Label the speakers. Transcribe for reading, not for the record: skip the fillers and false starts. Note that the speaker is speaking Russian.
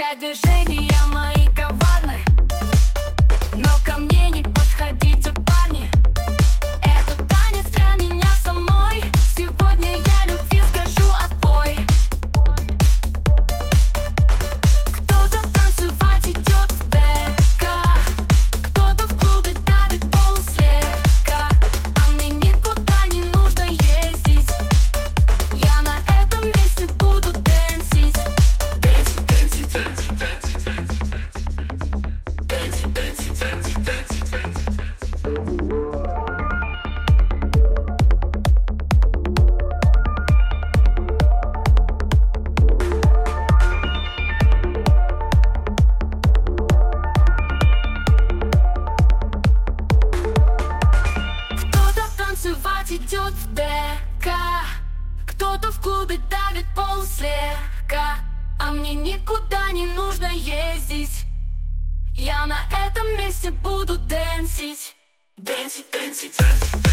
Speaker 1: Хотя движения мои коварны, но ко мне не подходите, парни. Этот танец для меня самой. Сегодня я любви скажу отбой. Кто-то танцевать идет в ДК, кто-то в клубе давит пол слегка. А мне никуда не нужно ездить, я на этом месте буду дэнсить. Танцевать идет в ДК, кто-то в клубе давит пол слегка. А мне никуда не нужно ездить, я на этом месте буду дэнсить. Дэнсить, дэнсить.